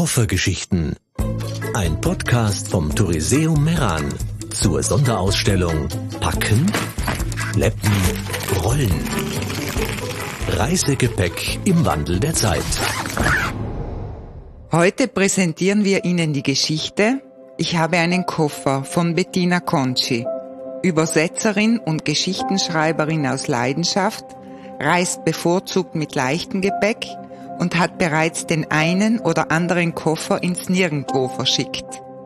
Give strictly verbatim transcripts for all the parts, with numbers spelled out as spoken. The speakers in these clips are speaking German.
Koffergeschichten. Ein Podcast vom Touriseum Meran zur Sonderausstellung Packen, Schleppen, Rollen. Reisegepäck im Wandel der Zeit. Heute präsentieren wir Ihnen die Geschichte Ich habe einen Koffer von Bettina Conci. Übersetzerin und Geschichtenschreiberin aus Leidenschaft, reist bevorzugt mit leichtem Gepäck und hat bereits den einen oder anderen Koffer ins Nirgendwo verschickt.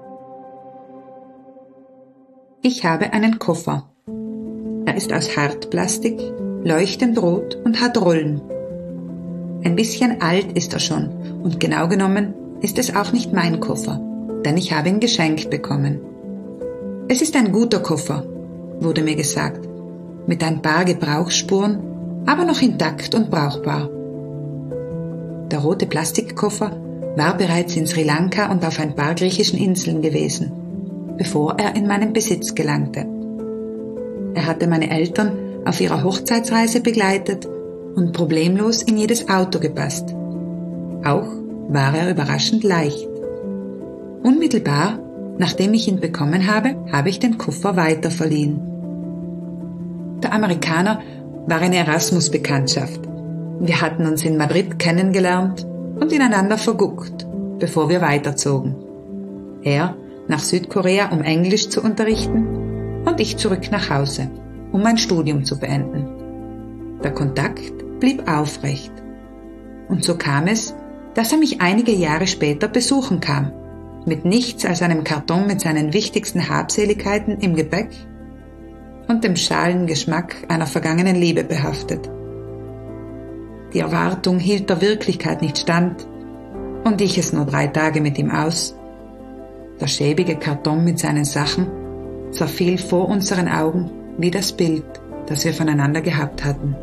Ich habe einen Koffer. Er ist aus Hartplastik, leuchtend rot und hat Rollen. Ein bisschen alt ist er schon und genau genommen ist es auch nicht mein Koffer, denn ich habe ihn geschenkt bekommen. Es ist ein guter Koffer, wurde mir gesagt, mit ein paar Gebrauchsspuren, aber noch intakt und brauchbar. Der rote Plastikkoffer war bereits in Sri Lanka und auf ein paar griechischen Inseln gewesen, bevor er in meinen Besitz gelangte. Er hatte meine Eltern auf ihrer Hochzeitsreise begleitet und problemlos in jedes Auto gepasst. Auch war er überraschend leicht. Unmittelbar, nachdem ich ihn bekommen habe, habe ich den Koffer weiterverliehen. Der Amerikaner war eine Erasmus-Bekanntschaft. Wir hatten uns in Madrid kennengelernt und ineinander verguckt, bevor wir weiterzogen. Er nach Südkorea, um Englisch zu unterrichten, und ich zurück nach Hause, um mein Studium zu beenden. Der Kontakt blieb aufrecht. Und so kam es, dass er mich einige Jahre später besuchen kam, mit nichts als einem Karton mit seinen wichtigsten Habseligkeiten im Gepäck und dem schalen Geschmack einer vergangenen Liebe behaftet. Die Erwartung hielt der Wirklichkeit nicht stand und ich es nur drei Tage mit ihm aus. Der schäbige Karton mit seinen Sachen zerfiel vor unseren Augen wie das Bild, das wir voneinander gehabt hatten.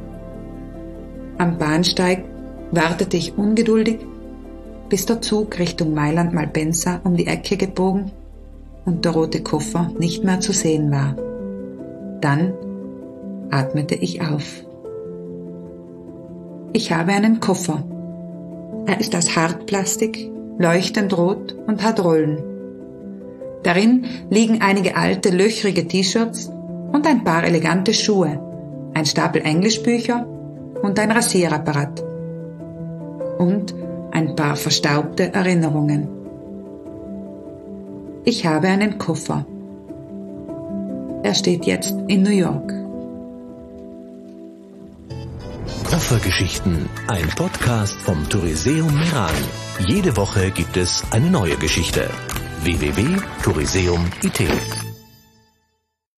Am Bahnsteig wartete ich ungeduldig, bis der Zug Richtung Mailand-Malpensa um die Ecke gebogen und der rote Koffer nicht mehr zu sehen war. Dann atmete ich auf. Ich habe einen Koffer. Er ist aus Hartplastik, leuchtend rot und hat Rollen. Darin liegen einige alte, löchrige T-Shirts und ein paar elegante Schuhe, ein Stapel Englischbücher und ein Rasierapparat. Und ein paar verstaubte Erinnerungen. Ich habe einen Koffer. Er steht jetzt in New York. Koffergeschichten, ein Podcast vom Touriseum Meran. Jede Woche gibt es eine neue Geschichte. w w w punkt touriseum punkt i t